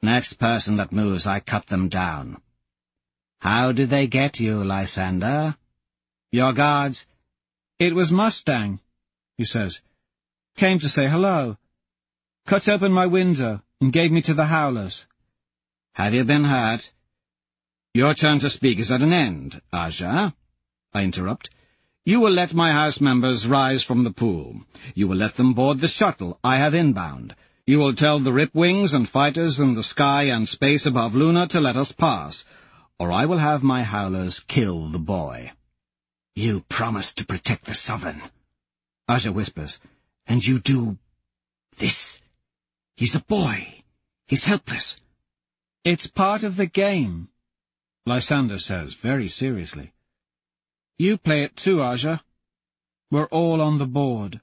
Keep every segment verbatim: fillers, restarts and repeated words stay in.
Next person that moves, I cut them down. How did they get you, Lysander? Your guards? It was Mustang, he says. Came to say hello. Cut open my window and gave me to the howlers. Have you been hurt? Your turn to speak is at an end, Aja, I interrupt. You will let my house members rise from the pool. You will let them board the shuttle I have inbound. You will tell the Ripwings and fighters in the sky and space above Luna to let us pass, or I will have my howlers kill the boy. You promised to protect the Sovereign, Aja whispers, and you do this. He's a boy. He's helpless. It's part of the game, Lysander says very seriously. You play it too, Aja. We're all on the board.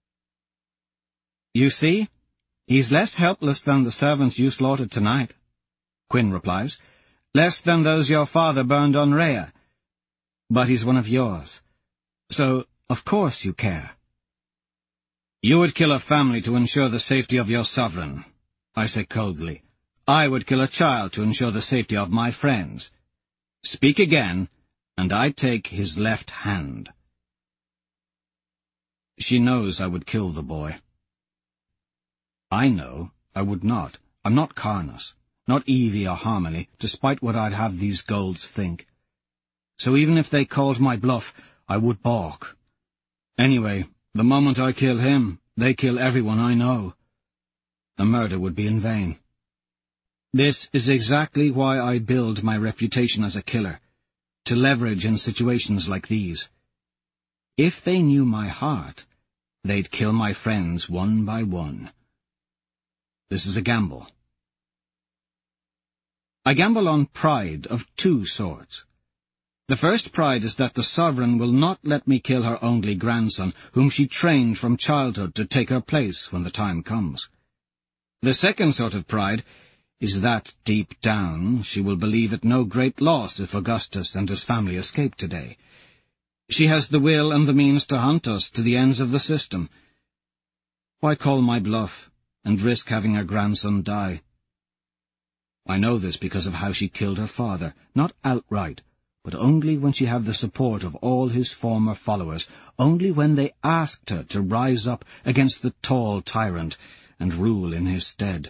You see, he's less helpless than the servants you slaughtered tonight, Quinn replies. Less than those your father burned on Rhea. But he's one of yours. So, of course you care. You would kill a family to ensure the safety of your sovereign, I say coldly. I would kill a child to ensure the safety of my friends. Speak again, and I take his left hand. She knows I would kill the boy. I know I would not. I'm not Karnas, not Evie or Harmony, despite what I'd have these Golds think. So even if they called my bluff, I would balk. Anyway, the moment I kill him, they kill everyone I know. The murder would be in vain. This is exactly why I build my reputation as a killer, to leverage in situations like these. If they knew my heart, they'd kill my friends one by one. This is a gamble. I gamble on pride of two sorts. The first pride is that the Sovereign will not let me kill her only grandson, whom she trained from childhood to take her place when the time comes. The second sort of pride is that, deep down, she will believe it no great loss if Augustus and his family escape today. She has the will and the means to hunt us to the ends of the system. Why call my bluff and risk having her grandson die? I know this because of how she killed her father, not outright, but only when she had the support of all his former followers, only when they asked her to rise up against the tall tyrant and rule in his stead.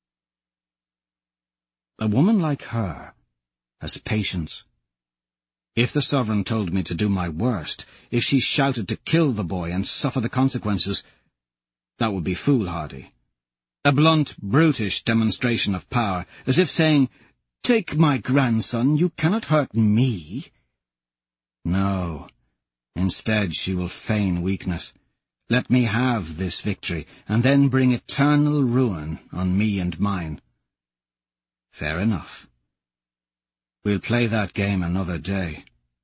A woman like her has patience. If the Sovereign told me to do my worst, if she shouted to kill the boy and suffer the consequences, that would be foolhardy. A blunt, brutish demonstration of power, as if saying, "Take my grandson, you cannot hurt me." No. Instead she will feign weakness. Let me have this victory, and then bring eternal ruin on me and mine. Fair enough. We'll play that game another day.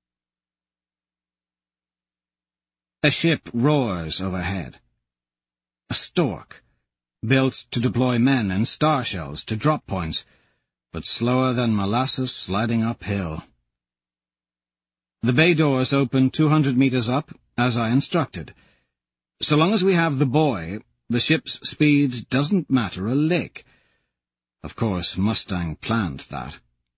A ship roars overhead. A stork, built to deploy men and star shells to drop points, but slower than molasses sliding uphill. The bay doors open two hundred meters up, as I instructed. So long as we have the boy, the ship's speed doesn't matter a lick. Of course, Mustang planned that.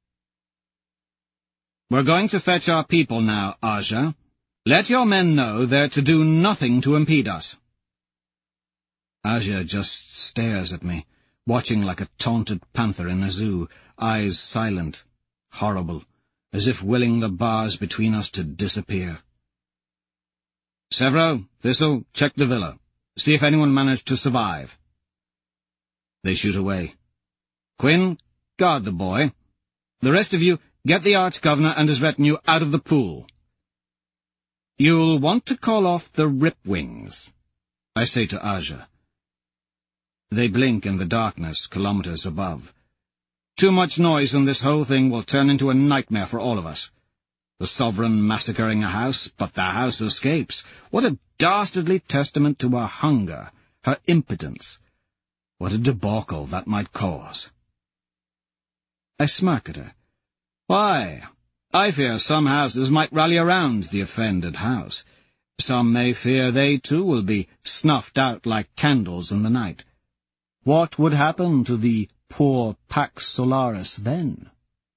We're going to fetch our people now, Aja. Let your men know they're to do nothing to impede us. Aja just stares at me, watching like a taunted panther in a zoo, eyes silent, horrible, as if willing the bars between us to disappear. Severo, Thistle, check the villa. See if anyone managed to survive. They shoot away. Quinn, guard the boy. The rest of you, get the Arch-Governor and his retinue out of the pool. You'll want to call off the Ripwings, I say to Aja. They blink in the darkness kilometers above. Too much noise and this whole thing will turn into a nightmare for all of us. The Sovereign massacring a house, but the house escapes. What a dastardly testament to her hunger, her impotence. What a debacle that might cause. I smirk at her. Why, I fear some houses might rally around the offended house. Some may fear they too will be snuffed out like candles in the night. What would happen to the poor Pax Solaris then?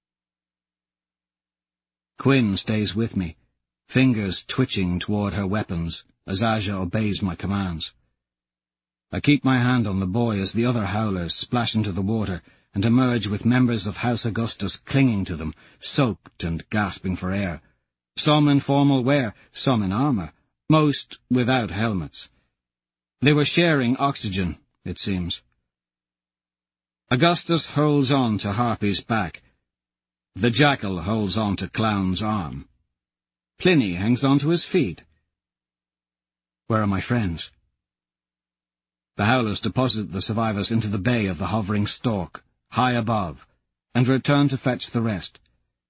Quinn stays with me, fingers twitching toward her weapons as Aja obeys my commands. I keep my hand on the boy as the other howlers splash into the water and emerge with members of House Augustus clinging to them, soaked and gasping for air, some in formal wear, some in armour, most without helmets. They were sharing oxygen, it seems. Augustus holds on to Harpy's back. The jackal holds on to Clown's arm. Pliny hangs on to his feet. Where are my friends? The howlers deposit the survivors into the bay of the hovering stork, high above, and return to fetch the rest.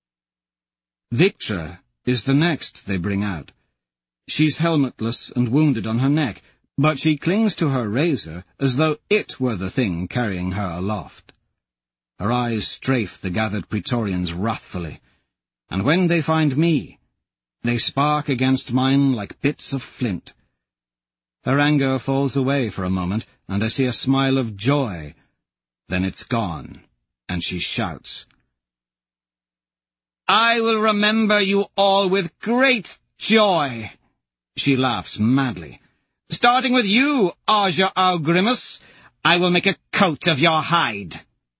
Victra is the next they bring out. She's helmetless and wounded on her neck, but she clings to her razor as though it were the thing carrying her aloft. Her eyes strafe the gathered Praetorians wrathfully, and when they find me, they spark against mine like bits of flint. Her anger falls away for a moment, and I see a smile of joy. Then it's gone, and she shouts, "I will remember you all with great joy!" She laughs madly. "Starting with you, Aja Augrimus, I will make a coat of your hide."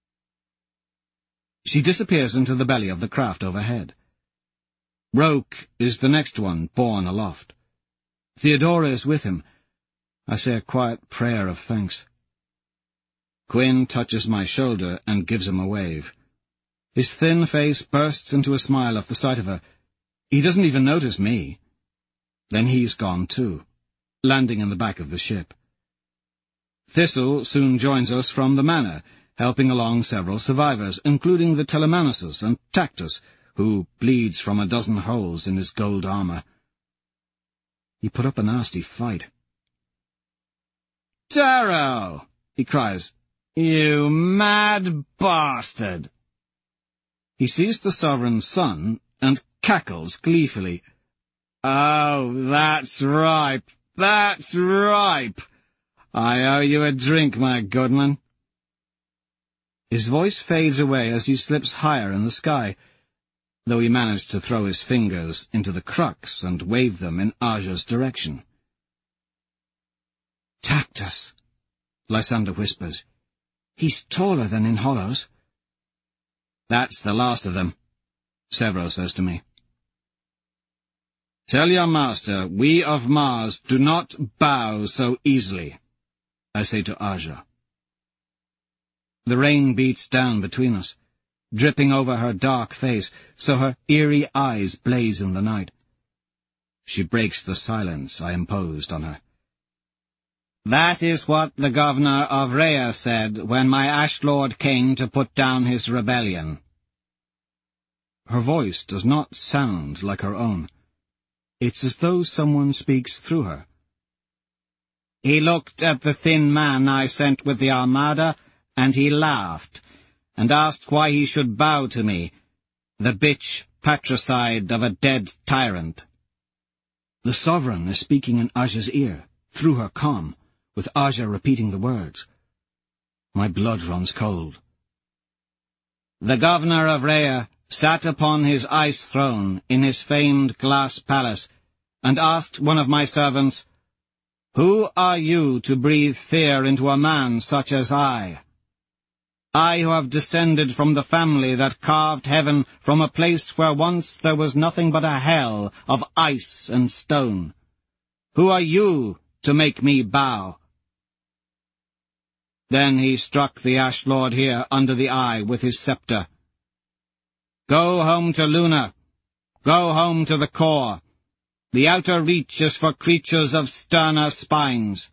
She disappears into the belly of the craft overhead. Roke is the next one borne aloft. Theodora is with him. I say a quiet prayer of thanks. Quinn touches my shoulder and gives him a wave. His thin face bursts into a smile at the sight of her. He doesn't even notice me. Then he's gone too, landing in the back of the ship. Thistle soon joins us from the manor, helping along several survivors, including the Telemanus's and Tactus, who bleeds from a dozen holes in his gold armour. He put up a nasty fight. "Darrow!" he cries. "You mad bastard!" He sees the sovereign's son and cackles gleefully. "Oh, that's ripe, that's ripe! I owe you a drink, my goodman." His voice fades away as he slips higher in the sky, though he managed to throw his fingers into the crux and wave them in Aja's direction. "Tactus," Lysander whispers. "He's taller than in Hollows." "That's the last of them," Severo says to me. "Tell your master we of Mars do not bow so easily," I say to Aja. The rain beats down between us, dripping over her dark face, so her eerie eyes blaze in the night. She breaks the silence I imposed on her. "That is what the governor of Rhea said when my Ashlord came to put down his rebellion." Her voice does not sound like her own. It's as though someone speaks through her. "He looked at the thin man I sent with the armada, and he laughed, and asked why he should bow to me, the bitch patricide of a dead tyrant." The sovereign is speaking in Aja's ear, through her comm, with Aja repeating the words. My blood runs cold. "The governor of Rhea sat upon his ice throne in his famed glass palace, and asked one of my servants, 'Who are you to breathe fear into a man such as I? I who have descended from the family that carved heaven from a place where once there was nothing but a hell of ice and stone. Who are you to make me bow?' Then he struck the Ashlord here under the eye with his sceptre. 'Go home to Luna. Go home to the core. The outer reach is for creatures of sterner spines.'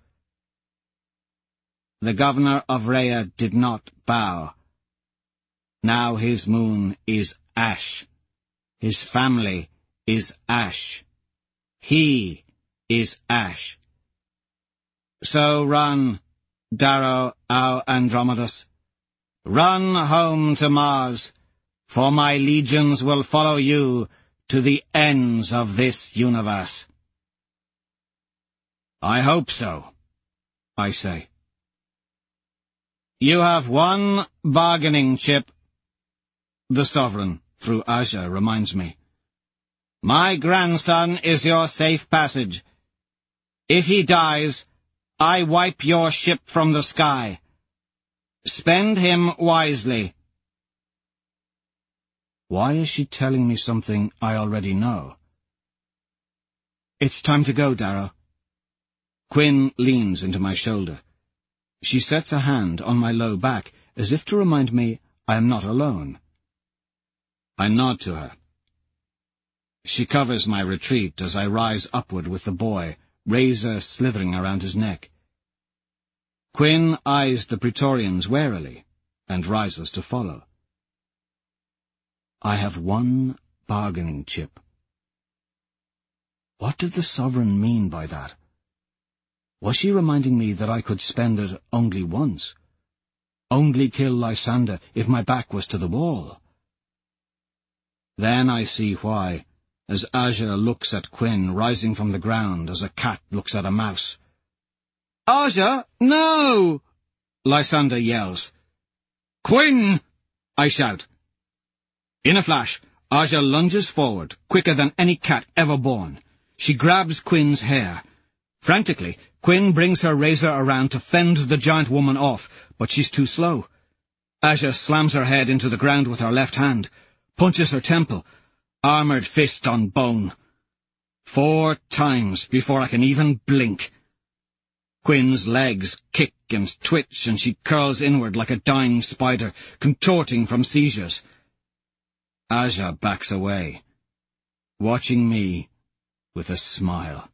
The governor of Rhea did not bow. Now his moon is ash. His family is ash. He is ash. So run, Darrow our Andromedus. Run home to Mars, for my legions will follow you to the ends of this universe." "I hope so," I say. You have one bargaining chip. The Sovereign, through Aja, reminds me. My grandson is your safe passage. If he dies, I wipe your ship from the sky. Spend him wisely. Why is she telling me something I already know? It's time to go, Darrow. Quinn leans into my shoulder. She sets a hand on my low back, as if to remind me I am not alone. I nod to her. She covers my retreat as I rise upward with the boy, razor slithering around his neck. Quinn eyes the Praetorians warily, and rises to follow. I have one bargaining chip. What did the Sovereign mean by that? Was she reminding me that I could spend it only once? Only kill Lysander if my back was to the wall? Then I see why, as Aja looks at Quinn rising from the ground as a cat looks at a mouse. Aja, no! Lysander yells. Quinn! I shout. In a flash, Aja lunges forward, quicker than any cat ever born. She grabs Quinn's hair. Frantically, Quinn brings her razor around to fend the giant woman off, but she's too slow. Aja slams her head into the ground with her left hand, punches her temple, armoured fist on bone. Four times before I can even blink. Quinn's legs kick and twitch, and she curls inward like a dying spider, contorting from seizures. Aja backs away, watching me with a smile.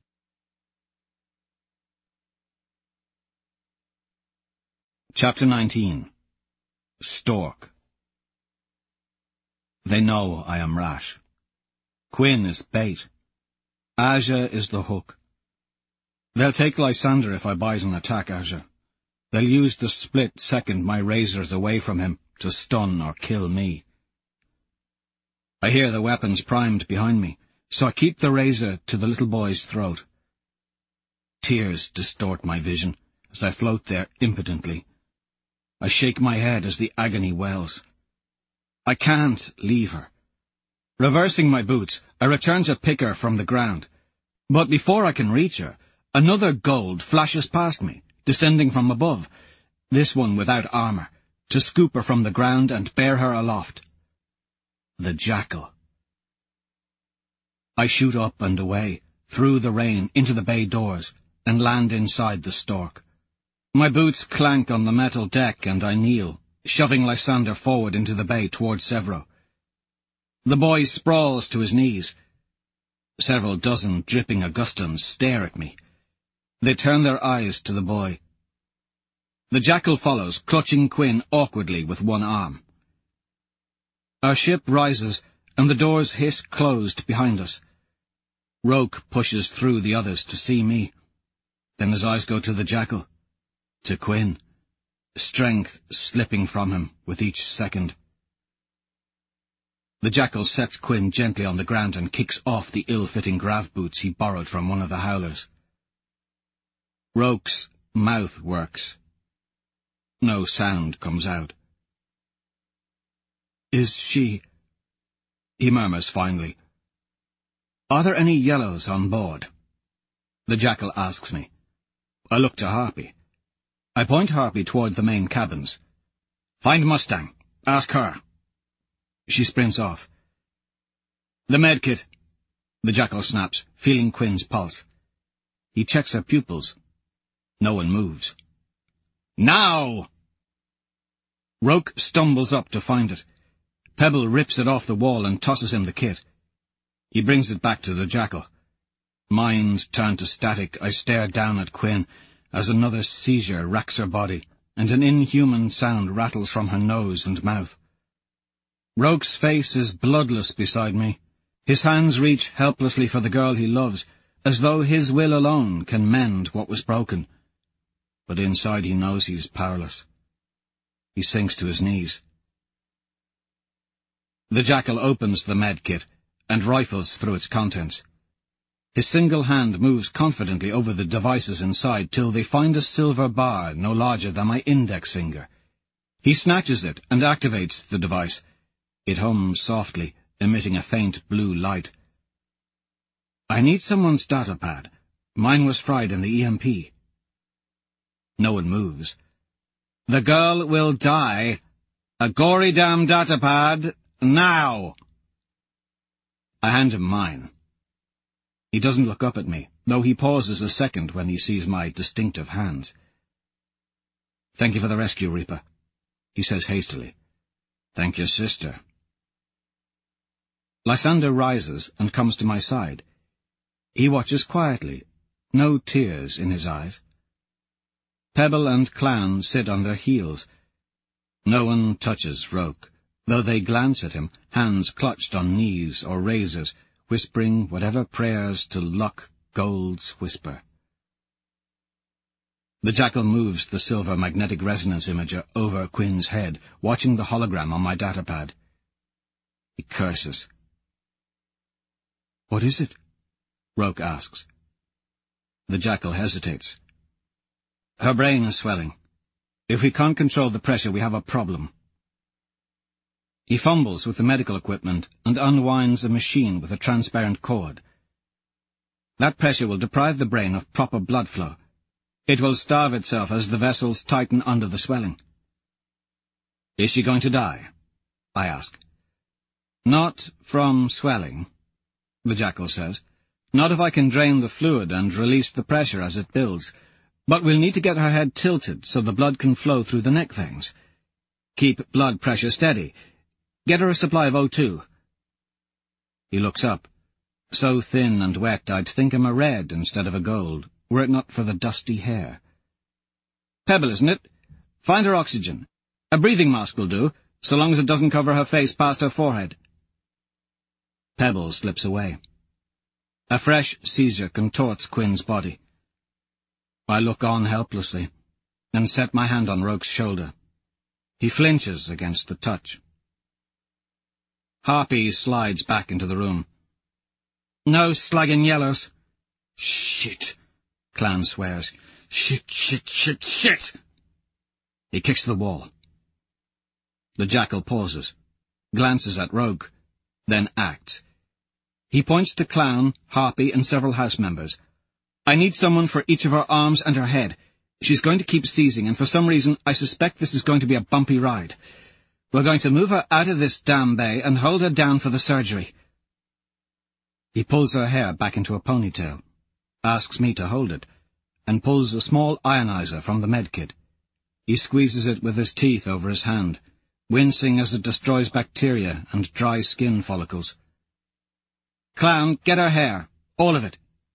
Chapter nineteen. Stork. They know I am rash. Quinn is bait. Aja is the hook. They'll take Lysander if I bite and attack Aja. They'll use the split second my razor's away from him to stun or kill me. I hear the weapons primed behind me, so I keep the razor to the little boy's throat. Tears distort my vision as I float there impotently. I shake my head as the agony wells. I can't leave her. Reversing my boots, I return to pick her from the ground. But before I can reach her, another gold flashes past me, descending from above, this one without armour, to scoop her from the ground and bear her aloft. The jackal. I shoot up and away, through the rain, into the bay doors, and land inside the stork. My boots clank on the metal deck, and I kneel, shoving Lysander forward into the bay towards Sevro. The boy sprawls to his knees. Several dozen dripping Augustans stare at me. They turn their eyes to the boy. The jackal follows, clutching Quinn awkwardly with one arm. Our ship rises, and the doors hiss closed behind us. Roke pushes through the others to see me. Then his eyes go to the jackal, to Quinn, strength slipping from him with each second. The jackal sets Quinn gently on the ground and kicks off the ill-fitting grav boots he borrowed from one of the howlers. Roke's mouth works. No sound comes out. Is she... he murmurs finally. Are there any yellows on board? The jackal asks me. I look to Harpy. I point Harpy toward the main cabins. Find Mustang. Ask her. She sprints off. The medkit, the jackal snaps, feeling Quinn's pulse. He checks her pupils. No one moves. Now! Roke stumbles up to find it. Pebble rips it off the wall and tosses him the kit. He brings it back to the jackal. Mind turned to static, I stare down at Quinn as another seizure racks her body, and an inhuman sound rattles from her nose and mouth. Roke's face is bloodless beside me. His hands reach helplessly for the girl he loves, as though his will alone can mend what was broken. But inside he knows he is powerless. He sinks to his knees. The jackal opens the medkit and rifles through its contents. His single hand moves confidently over the devices inside till they find a silver bar no larger than my index finger. He snatches it and activates the device. It hums softly, emitting a faint blue light. I need someone's datapad. Mine was fried in the E M P. No one moves. The girl will die. A gory damn datapad, now! I hand him mine. He doesn't look up at me, though he pauses a second when he sees my distinctive hands. Thank you for the rescue, Reaper, he says hastily. Thank your sister. Lysander rises and comes to my side. He watches quietly, no tears in his eyes. Pebble and Clan sit on their heels. No one touches Roke, though they glance at him, hands clutched on knees or razors, whispering whatever prayers to Luck Gold's whisper. The Jackal moves the silver magnetic resonance imager over Quinn's head, watching the hologram on my datapad. He curses. What is it? Roke asks. The Jackal hesitates. Her brain is swelling. If we can't control the pressure, we have a problem. He fumbles with the medical equipment and unwinds a machine with a transparent cord. That pressure will deprive the brain of proper blood flow. It will starve itself as the vessels tighten under the swelling. Is she going to die? I ask. Not from swelling, the Jackal says. Not if I can drain the fluid and release the pressure as it builds. But we'll need to get her head tilted so the blood can flow through the neck veins. Keep blood pressure steady. Get her a supply of O two. He looks up. So thin and wet I'd think him a red instead of a gold, were it not for the dusty hair. Pebble, isn't it? Find her oxygen. A breathing mask will do, so long as it doesn't cover her face past her forehead. Pebble slips away. A fresh seizure contorts Quinn's body. I look on helplessly, and set my hand on Roke's shoulder. He flinches against the touch. Harpy slides back into the room. No slagging yellows. Shit, Clan swears. Shit, shit, shit, shit! He kicks the wall. The Jackal pauses, glances at Roke, then acts. He points to Clown, Harpy, and several house members. I need someone for each of her arms and her head. She's going to keep seizing, and for some reason I suspect this is going to be a bumpy ride. We're going to move her out of this damn bay and hold her down for the surgery. He pulls her hair back into a ponytail, asks me to hold it, and pulls a small ionizer from the medkit. He squeezes it with his teeth over his hand, wincing as it destroys bacteria and dry skin follicles. Clown, get her hair, all of it.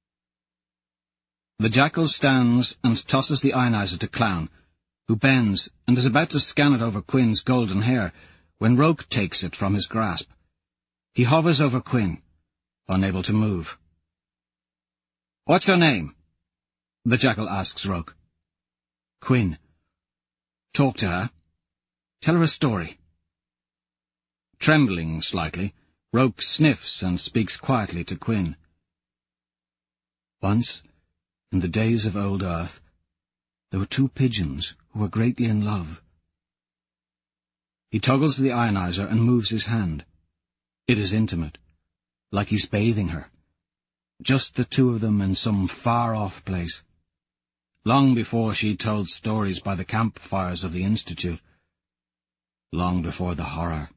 The Jackal stands and tosses the ionizer to Clown, who bends and is about to scan it over Quinn's golden hair, when Roke takes it from his grasp. He hovers over Quinn, unable to move. What's her name? The Jackal asks Roke. Quinn. Talk to her. Tell her a story. Trembling slightly, Roke sniffs and speaks quietly to Quinn. Once, in the days of old Earth, there were two pigeons who were greatly in love. He toggles the ionizer and moves his hand. It is intimate, like he's bathing her. Just the two of them in some far-off place. Long before she told stories by the campfires of the Institute. Long before the horror.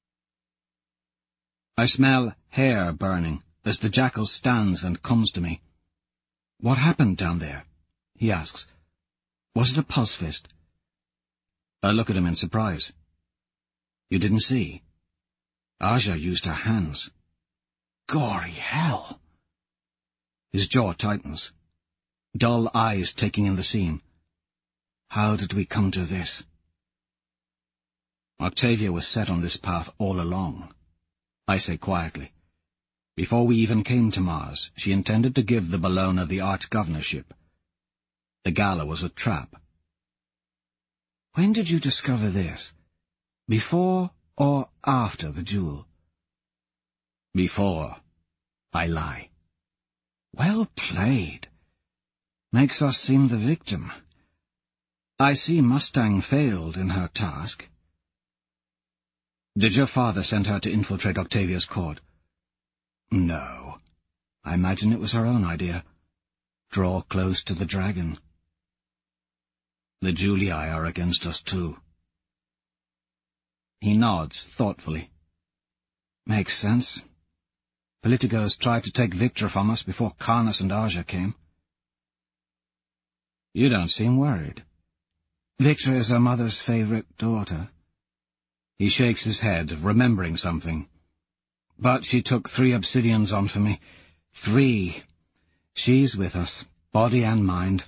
I smell hair burning as the Jackal stands and comes to me. What happened down there? He asks. Was it a pulse fist? I look at him in surprise. You didn't see? Aja used her hands. Gory hell! His jaw tightens. Dull eyes taking in the scene. How did we come to this? Octavia was set on this path all along, I say quietly. Before we even came to Mars, she intended to give the Bellona the Arch-Governorship. The gala was a trap. When did you discover this? Before or after the duel? Before. I lie. Well played. Makes us seem the victim. I see Mustang failed in her task. Did your father send her to infiltrate Octavia's court? No. I imagine it was her own idea. Draw close to the dragon. The Julii are against us too. He nods thoughtfully. Makes sense. Politicos tried to take Victra from us before Karnas and Aja came. You don't seem worried. Victra is her mother's favourite daughter. He shakes his head, remembering something. But she took three obsidians on for me. Three. She's with us, body and mind.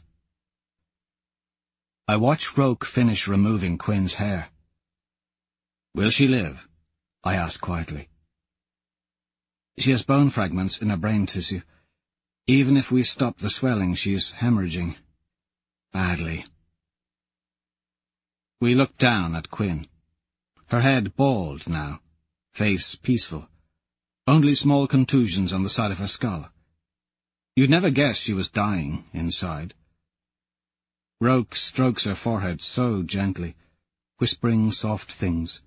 I watch Roke finish removing Quinn's hair. Will she live? I ask quietly. She has bone fragments in her brain tissue. Even if we stop the swelling, she's hemorrhaging. Badly. We look down at Quinn. Her head bald now, face peaceful. Only small contusions on the side of her skull. You'd never guess she was dying inside. Roke strokes her forehead so gently, whispering soft things.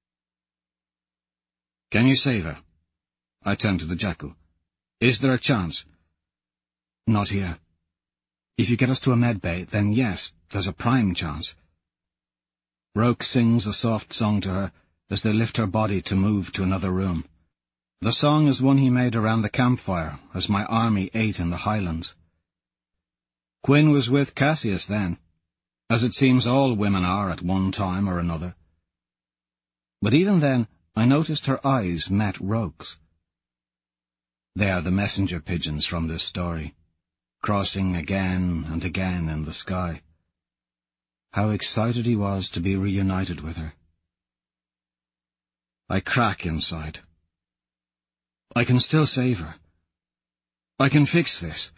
Can you save her? I turn to the jackal. Is there a chance? Not here. If you get us to a medbay, then yes, there's a prime chance. Roke sings a soft song to her as they lift her body to move to another room. The song is one he made around the campfire as my army ate in the highlands. Quinn was with Cassius then, as it seems all women are at one time or another. But even then, I noticed her eyes met Roke's. They are the messenger pigeons from this story, crossing again and again in the sky. How excited he was to be reunited with her. I crack inside. I can still save her. I can fix this.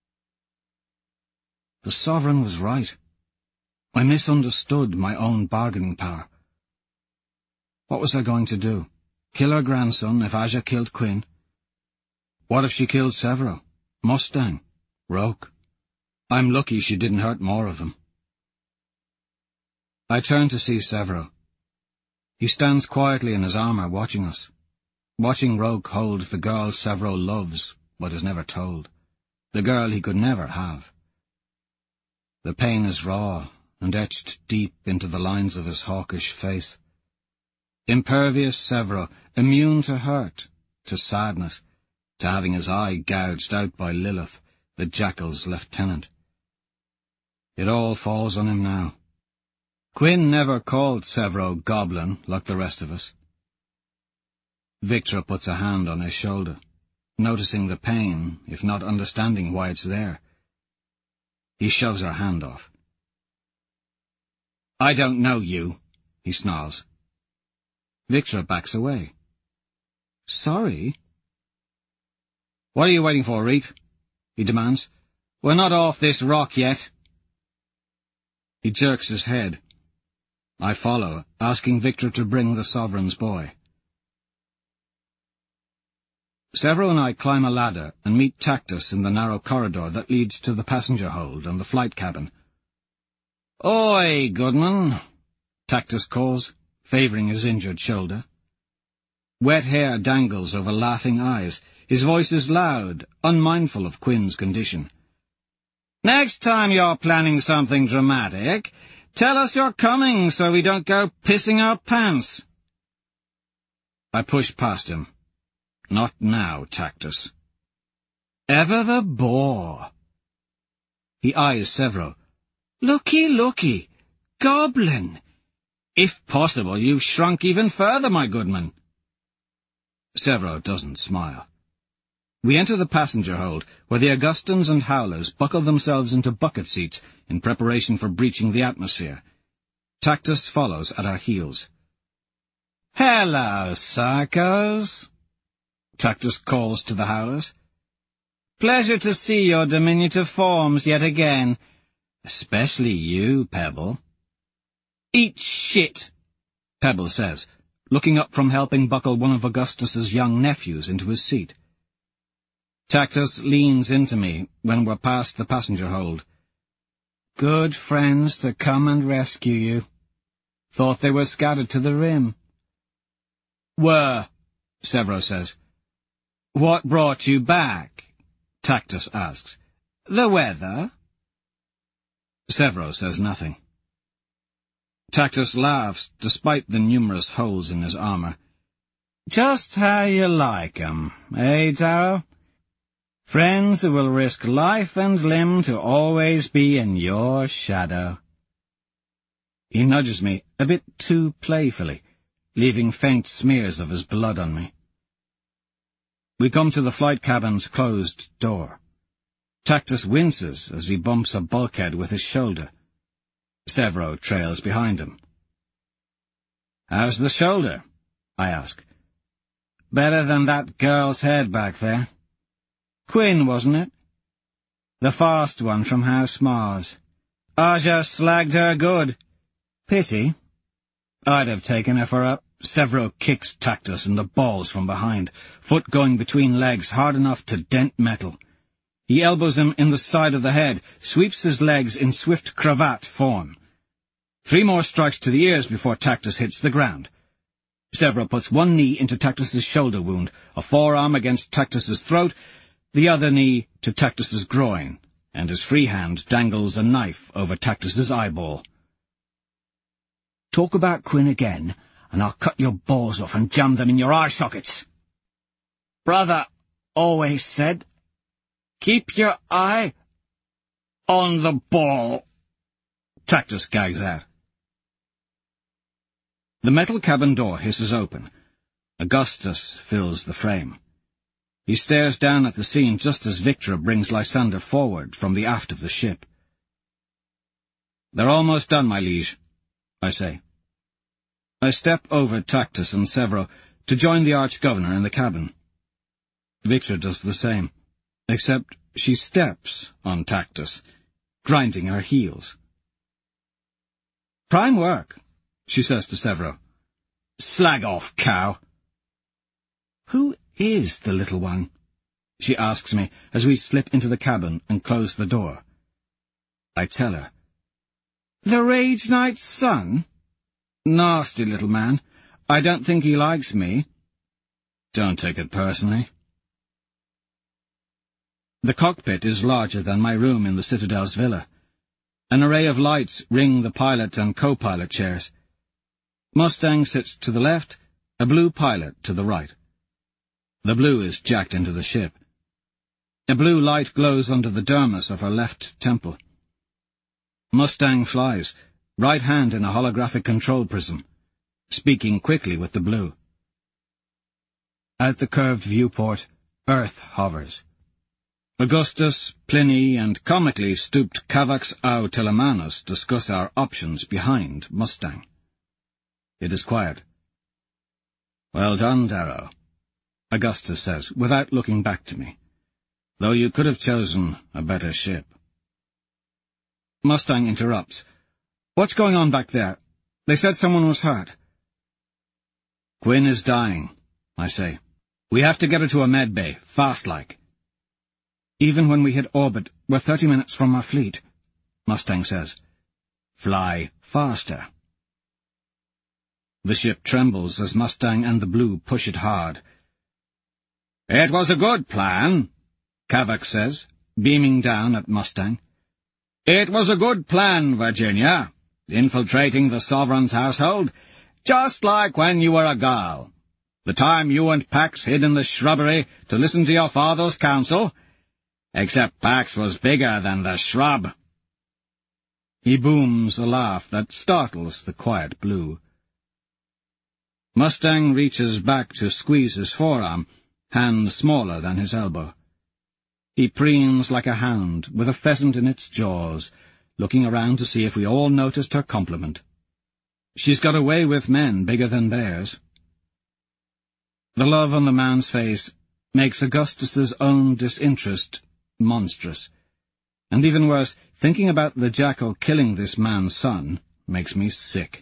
The Sovereign was right. I misunderstood my own bargaining power. What was I going to do? Kill her grandson if Aja killed Quinn? What if she killed Severo, Mustang, Roke? I'm lucky she didn't hurt more of them. I turn to see Severo. He stands quietly in his armour watching us, watching Roke hold the girl Severo loves but is never told, the girl he could never have. The pain is raw and etched deep into the lines of his hawkish face. Impervious Severo, immune to hurt, to sadness, to having his eye gouged out by Lilith, the jackal's lieutenant. It all falls on him now. Quinn never called Severo Goblin like the rest of us. Victra puts a hand on his shoulder, noticing the pain, if not understanding why it's there. He shoves her hand off. I don't know you, he snarls. Victra backs away. Sorry? What are you waiting for, Reef? He demands. We're not off this rock yet. He jerks his head. I follow, asking Victra to bring the Sovereign's boy. Severo and I climb a ladder and meet Tactus in the narrow corridor that leads to the passenger hold and the flight cabin. Oi, Goodman, Tactus calls, favouring his injured shoulder. Wet hair dangles over laughing eyes. His voice is loud, unmindful of Quinn's condition. Next time you're planning something dramatic, tell us you're coming so we don't go pissing our pants. I push past him. Not now, Tactus. Ever the bore. He eyes Severo. Looky, looky, goblin. If possible, you've shrunk even further, my goodman. Severo doesn't smile. We enter the passenger hold, where the Augustans and Howlers buckle themselves into bucket seats in preparation for breaching the atmosphere. Tactus follows at our heels. Hello, Sarkos, Tactus calls to the Howlers. Pleasure to see your diminutive forms yet again. Especially you, Pebble. Eat shit, Pebble says, looking up from helping buckle one of Augustus's young nephews into his seat. Tactus leans into me when we're past the passenger hold. Good friends to come and rescue you. Thought they were scattered to the rim. Were, Severo says. What brought you back? Tactus asks. The weather? Severo says nothing. Tactus laughs, despite the numerous holes in his armour. Just how you like 'em, eh, Darrow? Friends who will risk life and limb to always be in your shadow. He nudges me a bit too playfully, leaving faint smears of his blood on me. We come to the flight cabin's closed door. Tactus winces as he bumps a bulkhead with his shoulder. Severo trails behind him. How's the shoulder? I ask. Better than that girl's head back there. Quinn, wasn't it? The fast one from House Mars. I just slagged her good. Pity. I'd have taken her for a... Severo kicks Tactus in the balls from behind, foot going between legs hard enough to dent metal. He elbows him in the side of the head, sweeps his legs in swift cravat form. Three more strikes to the ears before Tactus hits the ground. Severo puts one knee into Tactus's shoulder wound, a forearm against Tactus's throat, the other knee to Tactus's groin, and his free hand dangles a knife over Tactus's eyeball. Talk about Quinn again, and I'll cut your balls off and jam them in your eye sockets. Brother always said, keep your eye on the ball, Tactus gags out. The metal cabin door hisses open. Augustus fills the frame. He stares down at the scene just as Victra brings Lysander forward from the aft of the ship. They're almost done, my liege, I say. I step over Tactus and Severo to join the Arch-Governor in the cabin. Victra does the same, except she steps on Tactus, grinding her heels. Prime work, she says to Severo. Slag off, cow. Who is the little one? She asks me as we slip into the cabin and close the door. I tell her. The Rage Knight's son? Nasty little man. I don't think he likes me. Don't take it personally. The cockpit is larger than my room in the Citadel's villa. An array of lights ring the pilot and co-pilot chairs. Mustang sits to the left, a blue pilot to the right. The blue is jacked into the ship. A blue light glows under the dermis of her left temple. Mustang flies, right hand in a holographic control prism, speaking quickly with the blue. At the curved viewport, Earth hovers. Augustus, Pliny, and comically stooped Cavax au Telemanus discuss our options behind Mustang. It is quiet. Well done, Darrow, Augustus says, without looking back to me, though you could have chosen a better ship. Mustang interrupts. What's going on back there? They said someone was hurt. Quinn is dying, I say. We have to get her to a med bay, fast-like. Even when we hit orbit, we're thirty minutes from our fleet, Mustang says. Fly faster. The ship trembles as Mustang and the Blue push it hard. It was a good plan, Cavax says, beaming down at Mustang. It was a good plan, Virginia, infiltrating the Sovereign's household, just like when you were a girl. The time you and Pax hid in the shrubbery to listen to your father's counsel, except Pax was bigger than the shrub. He booms a laugh that startles the quiet Blue. Mustang reaches back to squeeze his forearm, hand smaller than his elbow. He preens like a hound, with a pheasant in its jaws, looking around to see if we all noticed her compliment. She's got a way with men bigger than bears. The love on the man's face makes Augustus's own disinterest monstrous, and even worse, thinking about the jackal killing this man's son makes me sick.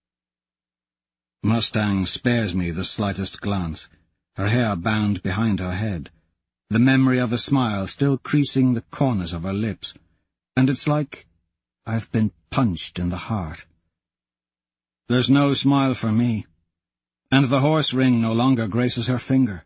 Mustang spares me the slightest glance, her hair bound behind her head, the memory of a smile still creasing the corners of her lips, and it's like I've been punched in the heart. There's no smile for me, and the horse ring no longer graces her finger.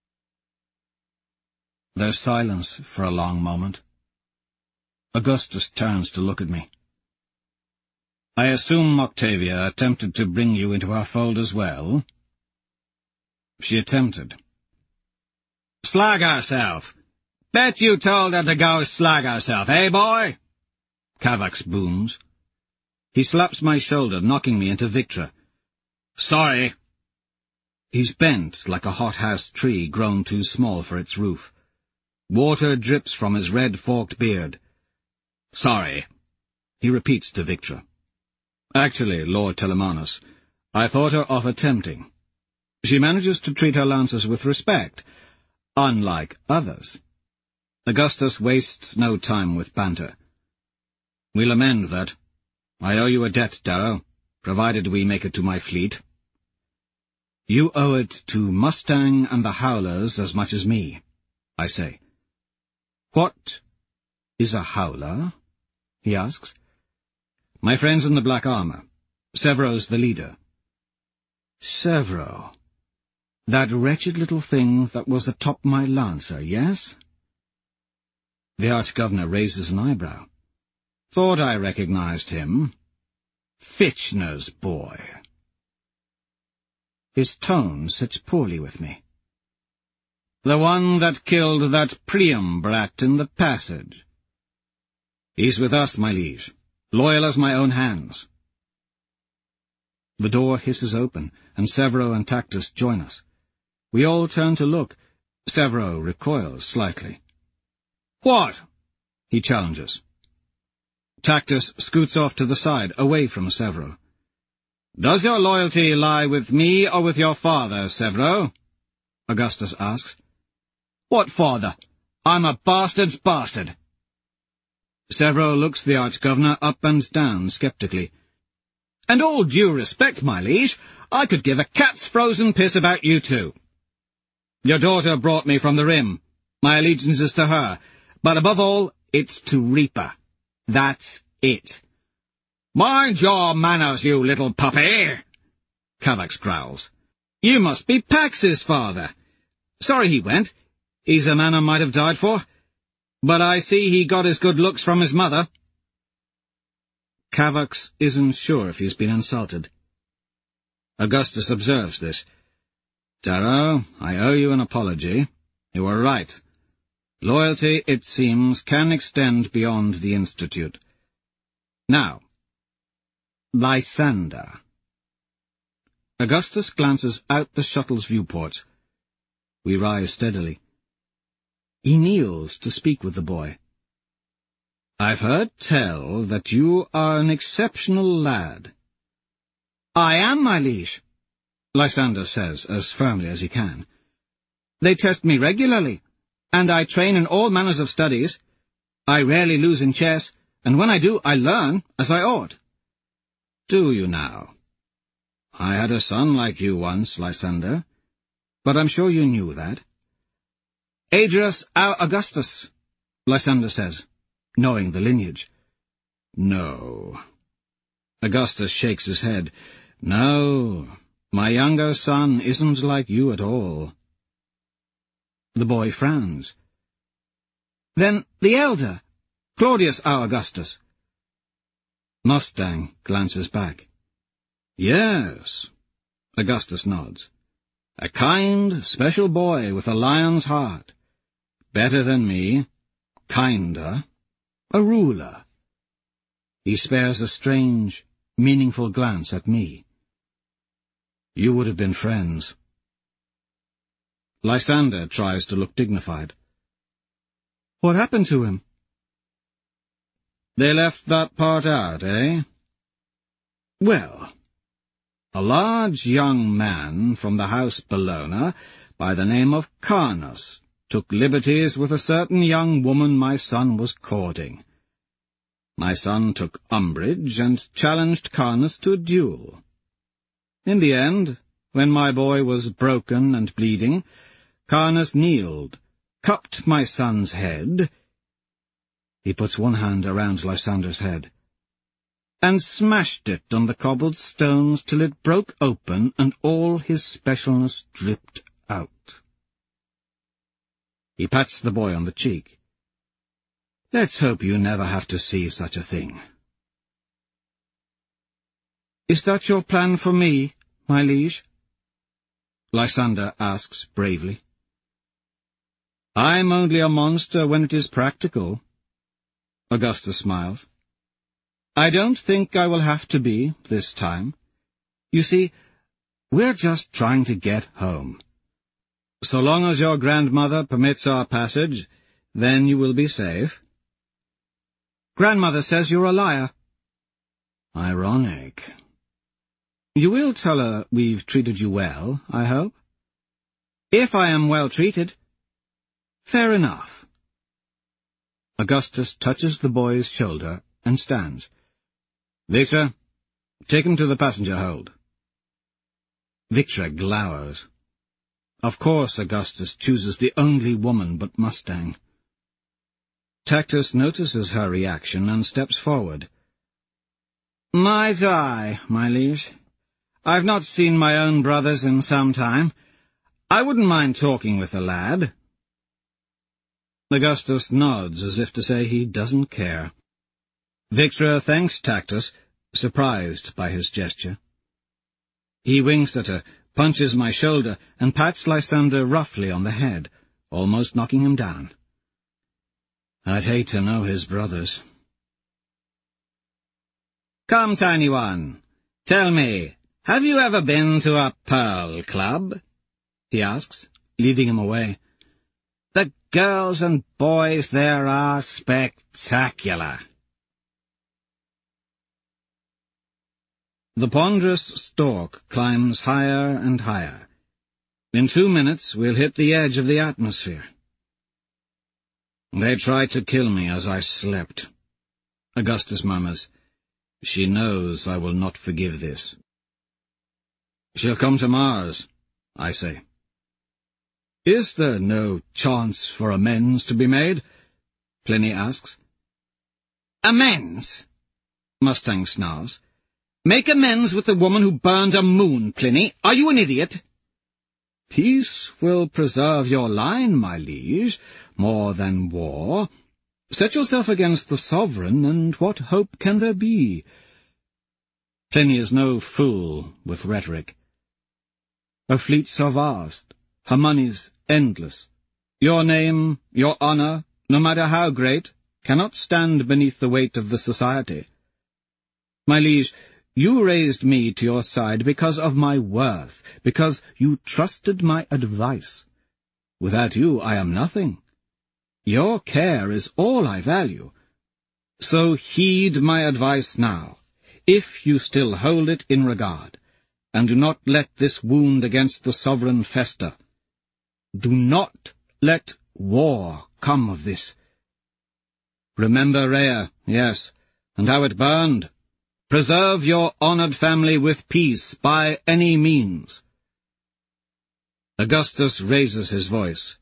There's silence for a long moment. Augustus turns to look at me. I assume Octavia attempted to bring you into our fold as well? She attempted. Slag herself! Bet you told her to go slag herself, eh, boy? Kavax booms. He slaps my shoulder, knocking me into Victra. Sorry. He's bent like a hothouse tree grown too small for its roof. Water drips from his red forked beard. Sorry, he repeats to Victra. Actually, Lord Telemanus, I thought her of attempting. She manages to treat her lancers with respect, unlike others. Augustus wastes no time with banter. We'll amend that. I owe you a debt, Darrow, provided we make it to my fleet. You owe it to Mustang and the Howlers as much as me, I say. What is a Howler? He asks. My friends in the black armour. Severo's the leader. Severo. That wretched little thing that was atop my lancer, yes? The Arch-Governor raises an eyebrow. Thought I recognized him. Fitchner's boy. His tone sits poorly with me. The one that killed that Priam brat in the passage. He's with us, my liege, loyal as my own hands. The door hisses open, and Severo and Tactus join us. We all turn to look. Severo recoils slightly. What? He challenges. Tactus scoots off to the side, away from Severo. Does your loyalty lie with me or with your father, Severo? Augustus asks. What father? I'm a bastard's bastard. Severo looks the Arch-Governor up and down sceptically. And all due respect, my liege, I could give a cat's frozen piss about you too. Your daughter brought me from the Rim. My allegiance is to her, but above all, it's to Reaper. That's it. Mind your manners, you little puppy! Kavax growls. You must be Pax's father. Sorry he went. He's a man I might have died for. But I see he got his good looks from his mother. Kavax isn't sure if he's been insulted. Augustus observes this. Darrow, I owe you an apology. You were right. Loyalty, it seems, can extend beyond the Institute. Now, Lysander. Augustus glances out the shuttle's viewports. We rise steadily. He kneels to speak with the boy. I've heard tell that you are an exceptional lad. I am, my liege, Lysander says, as firmly as he can. They test me regularly, and I train in all manners of studies. I rarely lose in chess, and when I do, I learn, as I ought. Do you now? I had a son like you once, Lysander, but I'm sure you knew that. Adrius our Augustus, Lysander says, knowing the lineage. No. Augustus shakes his head. No, my younger son isn't like you at all. The boy frowns. Then the elder, Claudius our Augustus. Mustang glances back. Yes, Augustus nods. A kind, special boy with a lion's heart. Better than me, kinder, a ruler. He spares a strange, meaningful glance at me. You would have been friends. Lysander tries to look dignified. What happened to him? They left that part out, eh? Well, a large young man from the house Bellona, by the name of Carnus, took liberties with a certain young woman my son was courting. My son took umbrage and challenged Carnus to a duel. In the end, when my boy was broken and bleeding, Carnus kneeled, cupped my son's head. He puts one hand around Lysander's head. and smashed it on the cobbled stones till it broke open and all his specialness dripped out. He pats the boy on the cheek. Let's hope you never have to see such a thing. Is that your plan for me, my liege? Lysander asks bravely. I'm only a monster when it is practical. Augustus smiles. I don't think I will have to be, this time. You see, we're just trying to get home. So long as your grandmother permits our passage, then you will be safe. Grandmother says you're a liar. Ironic. You will tell her we've treated you well, I hope? If I am well treated. Fair enough. Augustus touches the boy's shoulder and stands. Victor, take him to the passenger hold. Victor glowers. Of course Augustus chooses the only woman but Mustang. Tactus notices her reaction and steps forward. Might I, my liege? I've not seen my own brothers in some time. I wouldn't mind talking with the lad. Augustus nods as if to say he doesn't care. Victor thanks Tactus, surprised by his gesture. He winks at her, punches my shoulder, and pats Lysander roughly on the head, almost knocking him down. I'd hate to know his brothers. Come, tiny one, tell me, have you ever been to a Pearl Club? He asks, leading him away. The girls and boys there are spectacular. The ponderous stalk climbs higher and higher. In two minutes we'll hit the edge of the atmosphere. They tried to kill me as I slept. Augustus murmurs. She knows I will not forgive this. She'll come to Mars, I say. Is there no chance for amends to be made? Pliny asks. Amends? Mustang snarls. Make amends with the woman who burned a moon, Pliny. Are you an idiot? Peace will preserve your line, my liege, more than war. Set yourself against the sovereign, and what hope can there be? Pliny is no fool with rhetoric. Her fleets are vast, her moneys endless. Your name, your honour, no matter how great, cannot stand beneath the weight of the society. My liege, you raised me to your side because of my worth, because you trusted my advice. Without you I am nothing. Your care is all I value. So heed my advice now, if you still hold it in regard, and do not let this wound against the sovereign fester. Do not let war come of this. Remember Rhea, yes, and how it burned. Preserve your honoured family with peace by any means. Augustus raises his voice.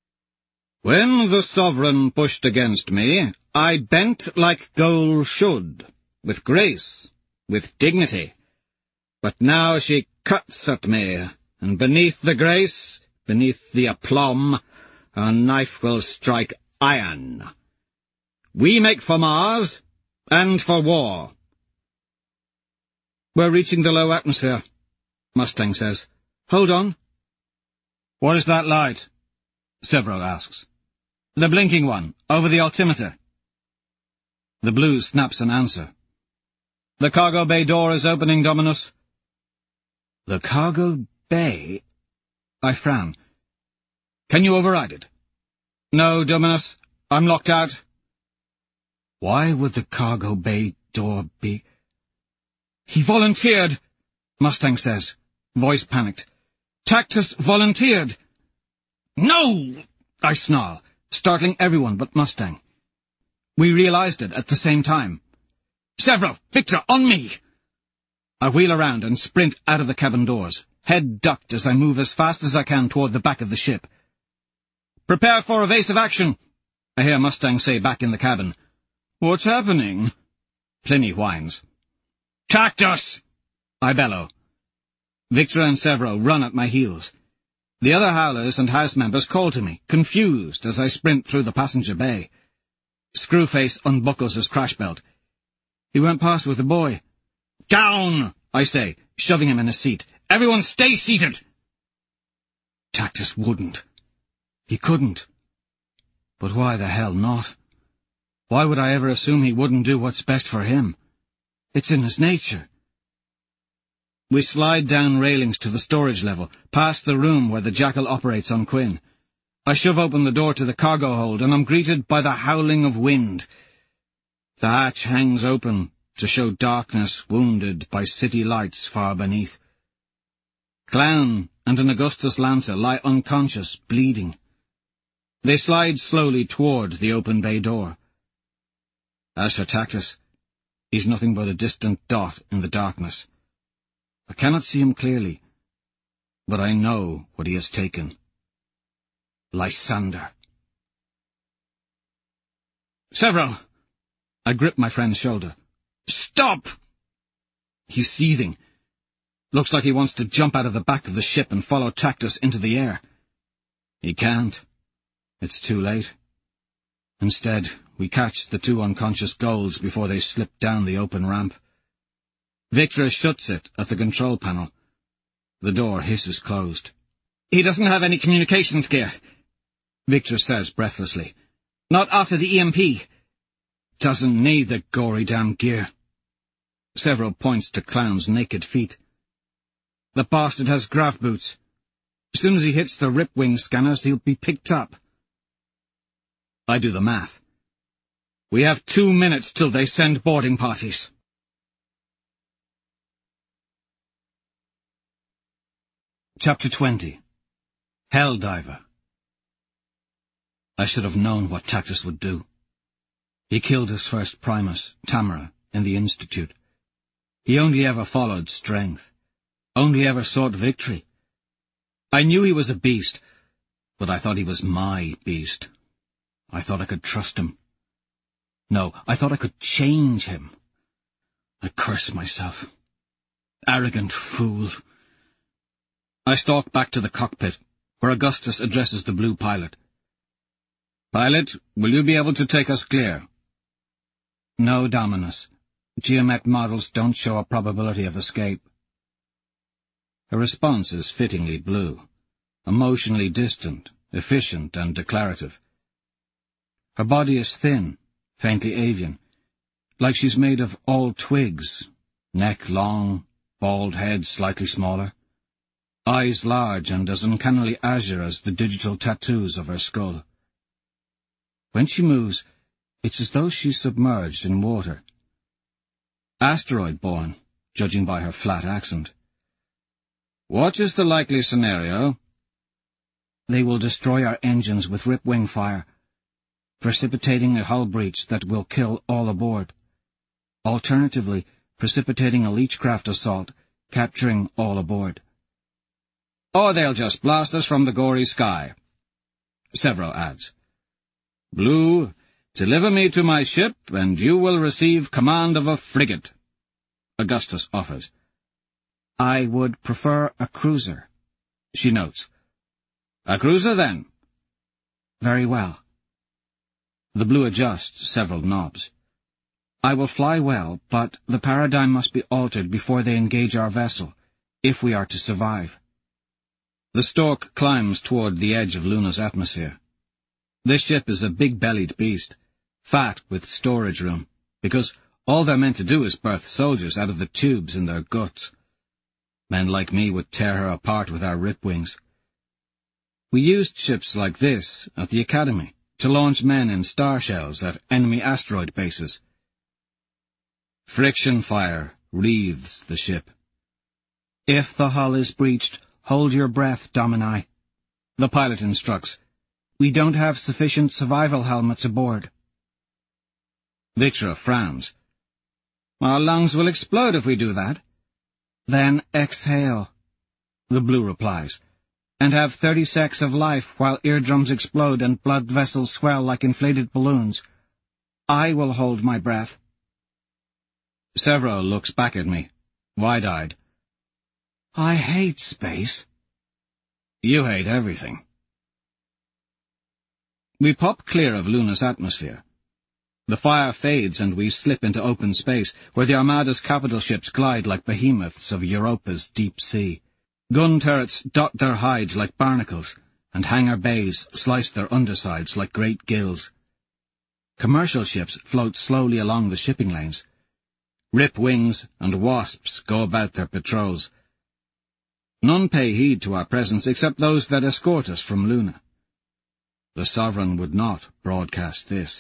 When the sovereign pushed against me, I bent like gold should, with grace, with dignity. But now she cuts at me, and beneath the grace, beneath the aplomb, her knife will strike iron. We make for Mars, and for war. We're reaching the low atmosphere, Mustang says. Hold on. What is that light? Severo asks. The blinking one, over the altimeter. The blue snaps an answer. The cargo bay door is opening, Dominus. The cargo bay? I frown. Can you override it? No, Dominus. I'm locked out. Why would the cargo bay door be... He volunteered, Mustang says, voice panicked. Tactus volunteered. No! I snarl, startling everyone but Mustang. We realized it at the same time. Severo, Victor, on me! I wheel around and sprint out of the cabin doors, head ducked as I move as fast as I can toward the back of the ship. Prepare for evasive action, I hear Mustang say back in the cabin. What's happening? Pliny whines. Tactus! I bellow. Victor and Severo run at my heels. The other howlers and house members call to me, confused as I sprint through the passenger bay. Screwface unbuckles his crash belt. He went past with the boy. Down! I say, shoving him in a seat. Everyone stay seated! Tactus wouldn't. He couldn't. But why the hell not? Why would I ever assume he wouldn't do what's best for him? It's in his nature. We slide down railings to the storage level, past the room where the Jackal operates on Quinn. I shove open the door to the cargo hold, and I'm greeted by the howling of wind. The hatch hangs open to show darkness wounded by city lights far beneath. Clown and an Augustus Lancer lie unconscious, bleeding. They slide slowly toward the open bay door. As for Tactus, he's nothing but a distant dot in the darkness. I cannot see him clearly, but I know what he has taken. Lysander. Severo! I grip my friend's shoulder. Stop! He's seething. Looks like he wants to jump out of the back of the ship and follow Tactus into the air. He can't. It's too late. Instead, we catch the two unconscious Golds before they slip down the open ramp. Victor shuts it at the control panel. The door hisses closed. He doesn't have any communications gear, Victor says breathlessly. Not after the E M P. Doesn't need the gory damn gear. Severo points to Clown's naked feet. The bastard has grav boots. As soon as he hits the Ripwing scanners, he'll be picked up. I do the math. We have two minutes till they send boarding parties. Chapter twenty. Helldiver. I should have known what Tactus would do. He killed his first Primus, Tamara, in the Institute. He only ever followed strength, only ever sought victory. I knew he was a beast, but I thought he was my beast. I thought I could trust him. No, I thought I could change him. I cursed myself. Arrogant fool. I stalk back to the cockpit, where Augustus addresses the blue pilot. Pilot, will you be able to take us clear? No, Dominus. Geomet models don't show a probability of escape. Her response is fittingly blue, emotionally distant, efficient and declarative. Her body is thin, faintly avian, like she's made of all twigs, neck long, bald head slightly smaller, eyes large and as uncannily azure as the digital tattoos of her skull. When she moves, it's as though she's submerged in water. Asteroid-born, judging by her flat accent. What is the likely scenario? They will destroy our engines with Ripwing fire, precipitating a hull breach that will kill all aboard. Alternatively, precipitating a Leechcraft assault, capturing all aboard. Or they'll just blast us from the gory sky. Severo adds. Blue, deliver me to my ship, and you will receive command of a frigate. Augustus offers. I would prefer a cruiser, she notes. A cruiser, then? Very well. The Blue adjusts several knobs. I will fly well, but the paradigm must be altered before they engage our vessel, if we are to survive. The Stork climbs toward the edge of Luna's atmosphere. This ship is a big-bellied beast, fat with storage room, because all they're meant to do is birth soldiers out of the tubes in their guts. Men like me would tear her apart with our Ripwings. We used ships like this at the Academy to launch men in star shells at enemy asteroid bases. Friction fire wreathes the ship. If the hull is breached, hold your breath, Domini. The pilot instructs. We don't have sufficient survival helmets aboard. Victor frowns. Our lungs will explode if we do that. Then exhale, the Blue replies, and have thirty secs of life while eardrums explode and blood vessels swell like inflated balloons. I will hold my breath. Severo looks back at me, wide-eyed. I hate space. You hate everything. We pop clear of Luna's atmosphere. The fire fades and we slip into open space, where the Armada's capital ships glide like behemoths of Europa's deep sea. Gun turrets dot their hides like barnacles, and hangar bays slice their undersides like great gills. Commercial ships float slowly along the shipping lanes. Rip wings and wasps go about their patrols. None pay heed to our presence except those that escort us from Luna. The Sovereign would not broadcast this.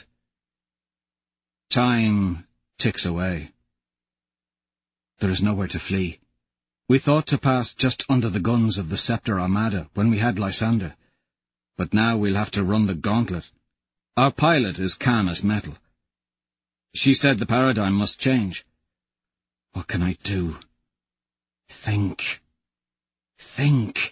Time ticks away. There is nowhere to flee. We thought to pass just under the guns of the Scepter Armada when we had Lysander, but now we'll have to run the gauntlet. Our pilot is calm as metal. She said the paradigm must change. What can I do? Think. Think.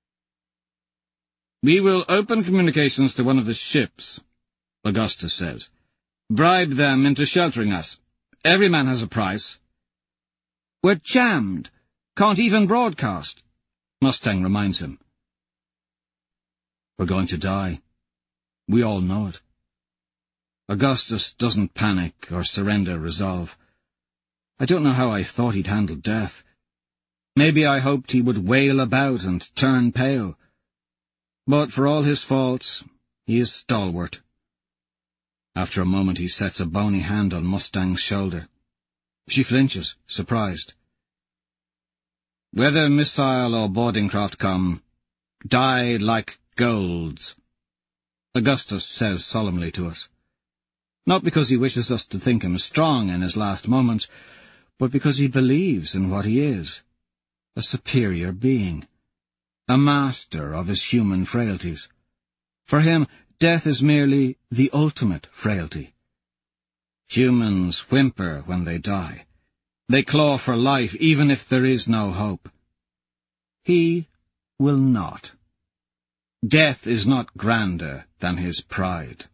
We will open communications to one of the ships, Augustus says. Bribe them into sheltering us. Every man has a price. We're jammed. Can't even broadcast, Mustang reminds him. We're going to die. We all know it. Augustus doesn't panic or surrender resolve. I don't know how I thought he'd handle death. Maybe I hoped he would wail about and turn pale. But for all his faults, he is stalwart. After a moment he sets a bony hand on Mustang's shoulder. She flinches, surprised. Whether missile or boarding craft come, die like golds, Augustus says solemnly to us. Not because he wishes us to think him strong in his last moments, but because he believes in what he is, a superior being, a master of his human frailties. For him, death is merely the ultimate frailty. Humans whimper when they die. They claw for life even if there is no hope. He will not. Death is not grander than his pride.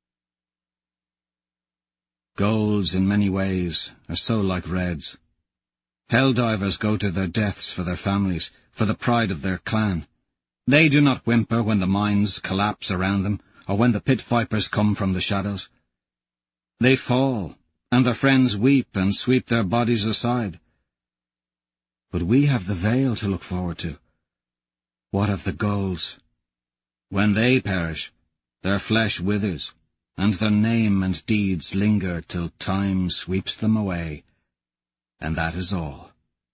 Golds in many ways are so like Reds. Helldivers go to their deaths for their families, for the pride of their clan. They do not whimper when the mines collapse around them, or when the pit vipers come from the shadows. They fall, and their friends weep and sweep their bodies aside. But we have the veil to look forward to. What of the Golds? When they perish, their flesh withers, and their name and deeds linger till time sweeps them away, and that is all.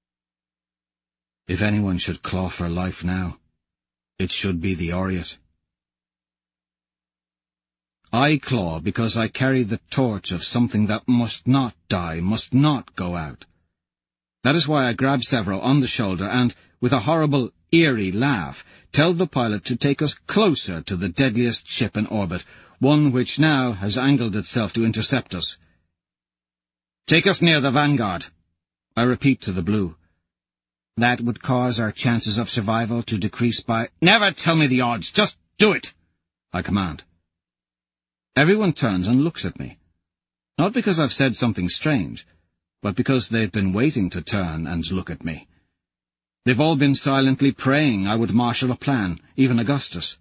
If anyone should claw for life now, it should be the Aureate. I claw because I carry the torch of something that must not die, must not go out. That is why I grab Severo on the shoulder and, with a horrible, eerie laugh, tell the pilot to take us closer to the deadliest ship in orbit, one which now has angled itself to intercept us. Take us near the Vanguard, I repeat to the Blue. That would cause our chances of survival to decrease by— Never tell me the odds, just do it, I command. Everyone turns and looks at me. Not because I've said something strange, but because they've been waiting to turn and look at me. They've all been silently praying I would marshal a plan, even Augustus.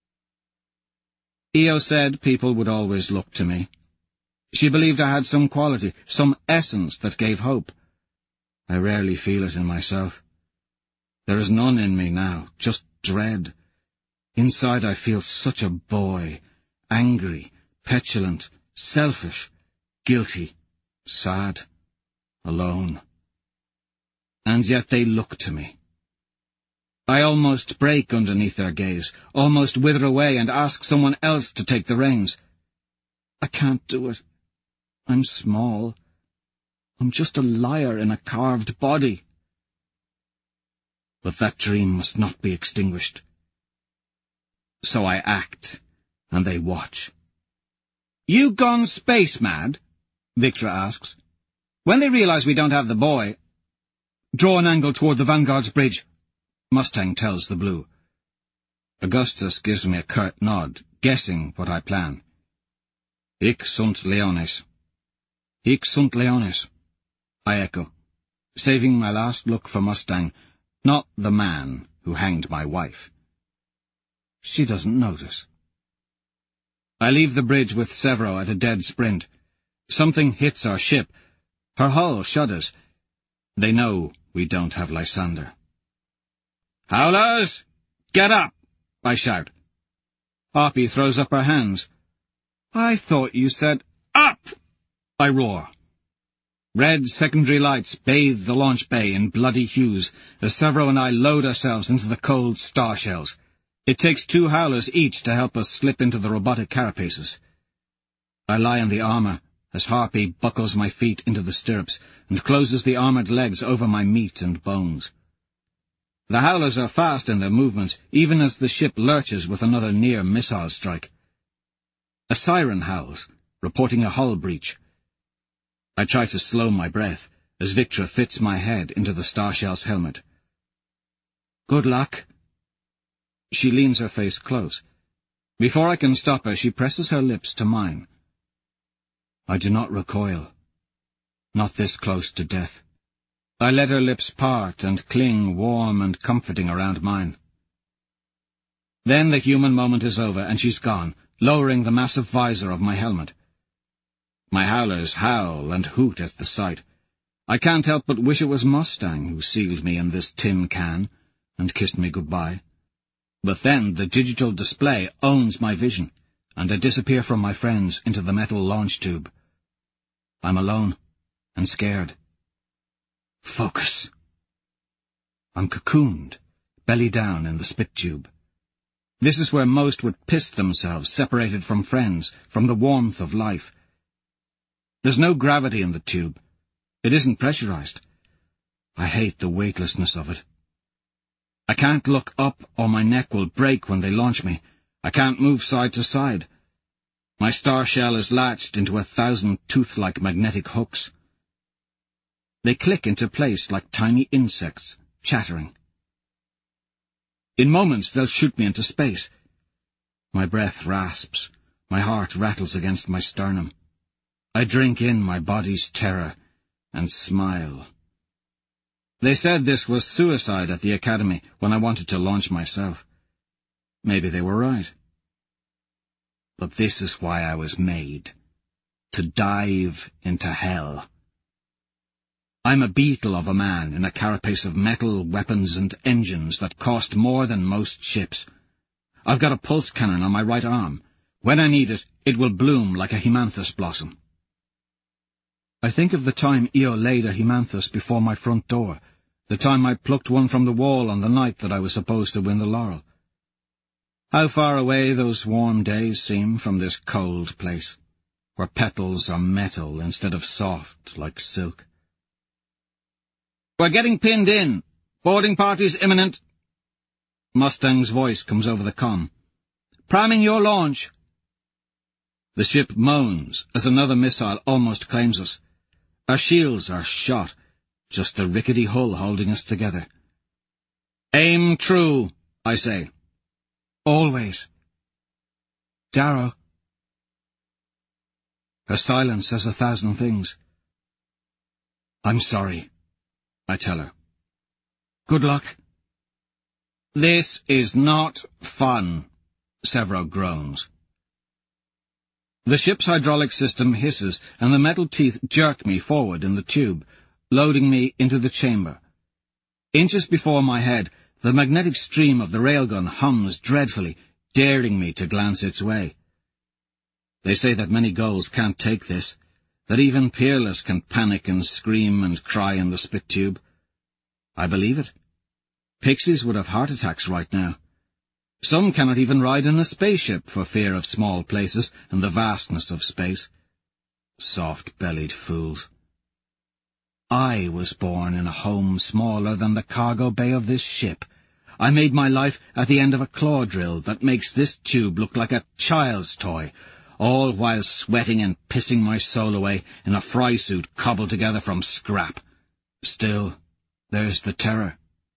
Io said people would always look to me. She believed I had some quality, some essence that gave hope. I rarely feel it in myself. There is none in me now, just dread. Inside I feel such a boy, angry, petulant, selfish, guilty, sad, alone. And yet they look to me. I almost break underneath their gaze, almost wither away and ask someone else to take the reins. I can't do it. I'm small. I'm just a liar in a carved body. But that dream must not be extinguished. So I act, and they watch. You gone space-mad? Victra asks. When they realize we don't have the boy— Draw an angle toward the Vanguard's bridge, Mustang tells the Blue. Augustus gives me a curt nod, guessing what I plan. Hic sunt leones. Hic sunt leones. I echo, saving my last look for Mustang, not the man who hanged my wife. She doesn't notice. I leave the bridge with Severo at a dead sprint. Something hits our ship. Her hull shudders. They know we don't have Lysander. "Howlers! Get up!" I shout. Harpy throws up her hands. "I thought you said up!" I roar. Red secondary lights bathe the launch bay in bloody hues as Severo and I load ourselves into the cold star shells. It takes two howlers each to help us slip into the robotic carapaces. I lie on the armour as Harpy buckles my feet into the stirrups and closes the armoured legs over my meat and bones. The howlers are fast in their movements, even as the ship lurches with another near missile strike. A siren howls, reporting a hull breach. I try to slow my breath as Victra fits my head into the Starshell's helmet. "Good luck." She leans her face close. Before I can stop her, she presses her lips to mine. I do not recoil. Not this close to death. I let her lips part and cling warm and comforting around mine. Then the human moment is over, and she's gone, lowering the massive visor of my helmet. My howlers howl and hoot at the sight. I can't help but wish it was Mustang who sealed me in this tin can and kissed me goodbye. But then the digital display owns my vision, and I disappear from my friends into the metal launch tube. I'm alone and scared. Focus. I'm cocooned, belly down in the spit tube. This is where most would piss themselves, separated from friends, from the warmth of life. There's no gravity in the tube. It isn't pressurized. I hate the weightlessness of it. I can't look up or my neck will break when they launch me. I can't move side to side. My star shell is latched into a thousand tooth-like magnetic hooks. They click into place like tiny insects, chattering. In moments they'll shoot me into space. My breath rasps. My heart rattles against my sternum. I drink in my body's terror and smile. They said this was suicide at the academy when I wanted to launch myself. Maybe they were right. But this is why I was made. To dive into hell. I'm a beetle of a man in a carapace of metal, weapons, and engines that cost more than most ships. I've got a pulse cannon on my right arm. When I need it, it will bloom like a hemanthus blossom. I think of the time Io laid a hemanthus before my front door, the time I plucked one from the wall on the night that I was supposed to win the laurel. How far away those warm days seem from this cold place, where petals are metal instead of soft like silk. "We're getting pinned in. Boarding party's imminent." Mustang's voice comes over the comm. "Pramming your launch." The ship moans as another missile almost claims us. Our shields are shot, just the rickety hull holding us together. "Aim true," I say. "Always." "Darrow." Her silence says a thousand things. "I'm sorry," I tell her. "Good luck." "This is not fun," Severo groans. The ship's hydraulic system hisses, and the metal teeth jerk me forward in the tube, loading me into the chamber. Inches before my head, the magnetic stream of the railgun hums dreadfully, daring me to glance its way. They say that many gulls can't take this, that even Peerless can panic and scream and cry in the spit tube. I believe it. Pixies would have heart attacks right now. Some cannot even ride in a spaceship for fear of small places and the vastness of space. Soft-bellied fools. I was born in a home smaller than the cargo bay of this ship. I made my life at the end of a claw drill that makes this tube look like a child's toy, all while sweating and pissing my soul away in a fry suit cobbled together from scrap. Still, there's the terror.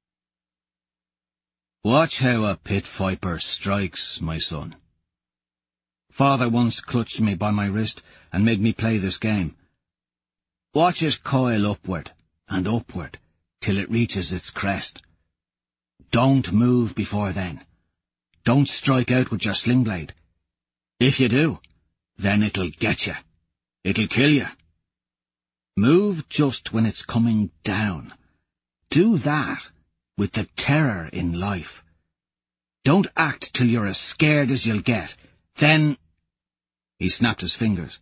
Watch how a pit viper strikes, my son. Father once clutched me by my wrist and made me play this game. Watch it coil upward and upward till it reaches its crest. Don't move before then. Don't strike out with your sling blade. If you do, then it'll get you. It'll kill you. Move just when it's coming down. Do that with the terror in life. Don't act till you're as scared as you'll get. Then... He snapped his fingers.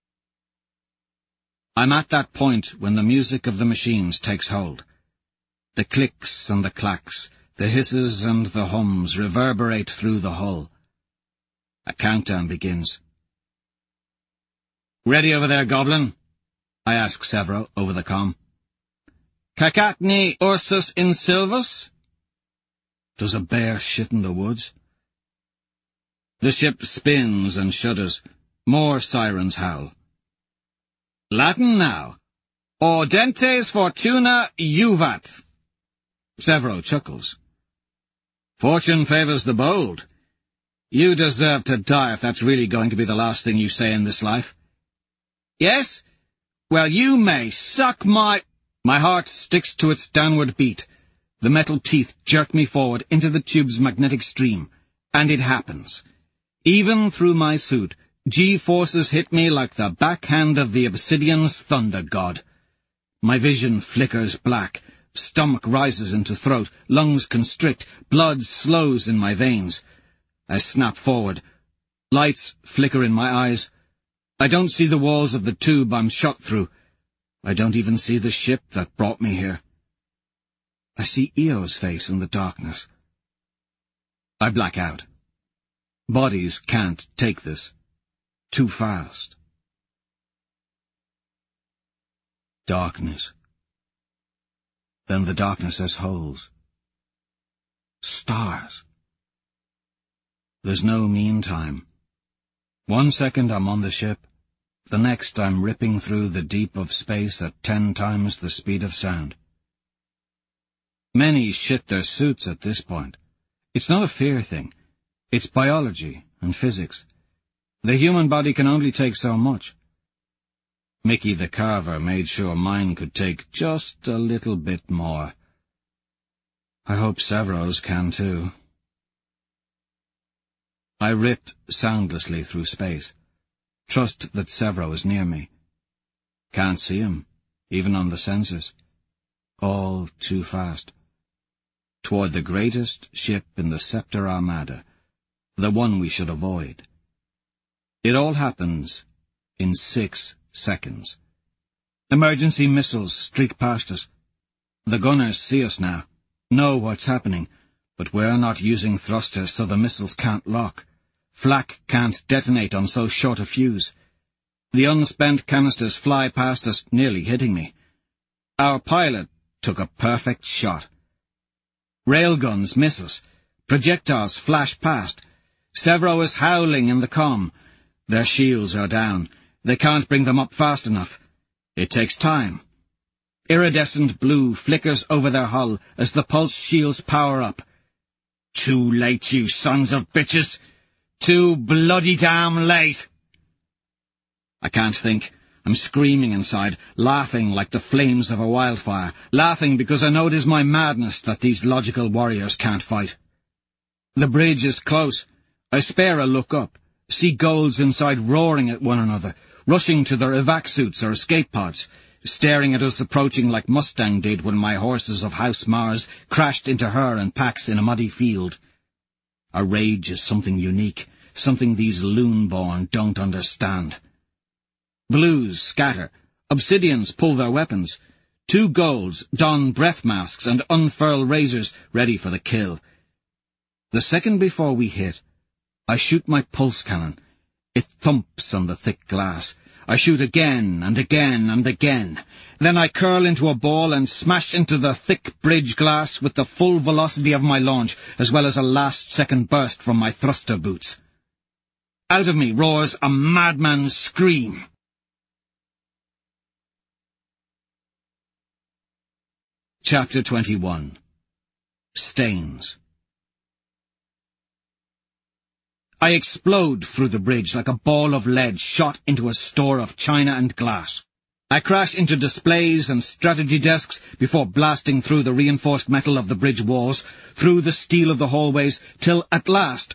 I'm at that point when the music of the machines takes hold. The clicks and the clacks, the hisses and the hums reverberate through the hull. A countdown begins. Ready over there, Goblin? I ask Severo over the comm. Cacatni ursus in silvus? Does a bear shit in the woods? The ship spins and shudders. More sirens howl. Latin now. Audentes fortuna juvat. Severo chuckles. Fortune favours the bold. You deserve to die if that's really going to be the last thing you say in this life. Yes? Well, you may suck my... My heart sticks to its downward beat. The metal teeth jerk me forward into the tube's magnetic stream. And it happens. Even through my suit, G-forces hit me like the backhand of the obsidian's thunder god. My vision flickers black. Stomach rises into throat. Lungs constrict. Blood slows in my veins. I snap forward. Lights flicker in my eyes. I don't see the walls of the tube I'm shot through. I don't even see the ship that brought me here. I see Eo's face in the darkness. I black out. Bodies can't take this. Too fast. Darkness. Then the darkness has holes. Stars. There's no meantime. One second I'm on the ship. The next I'm ripping through the deep of space at ten times the speed of sound. Many shit their suits at this point. It's not a fear thing. It's biology and physics. The human body can only take so much. Mickey the Carver made sure mine could take just a little bit more. I hope Severo's can too. I rip soundlessly through space. Trust that Severo is near me. Can't see him, even on the sensors. All too fast. Toward the greatest ship in the Scepter Armada, the one we should avoid. It all happens in six seconds. Emergency missiles streak past us. The gunners see us now, know what's happening, but we're not using thrusters so the missiles can't lock. Flak can't detonate on so short a fuse. The unspent canisters fly past us, nearly hitting me. Our pilot took a perfect shot. Railguns miss us. Projectiles flash past. Severo is howling in the comm. Their shields are down. They can't bring them up fast enough. It takes time. Iridescent blue flickers over their hull as the pulse shields power up. Too late, you sons of bitches! Too bloody damn late! I can't think. I'm screaming inside, laughing like the flames of a wildfire, laughing because I know it is my madness that these logical warriors can't fight. The bridge is close. I spare a look up, see golds inside roaring at one another, rushing to their evac suits or escape pods, staring at us approaching like Mustang did when my horses of House Mars crashed into her and Pax in a muddy field. Our rage is something unique, something these loon-born don't understand. Blues scatter. Obsidians pull their weapons. Two golds don breath masks and unfurl razors, ready for the kill. The second before we hit, I shoot my pulse cannon. It thumps on the thick glass. I shoot again and again and again. Then I curl into a ball and smash into the thick bridge glass with the full velocity of my launch, as well as a last-second burst from my thruster boots. Out of me roars a madman's scream. Chapter twenty-one. Stains. I explode through the bridge like a ball of lead shot into a store of china and glass. I crash into displays and strategy desks before blasting through the reinforced metal of the bridge walls, through the steel of the hallways, till, at last,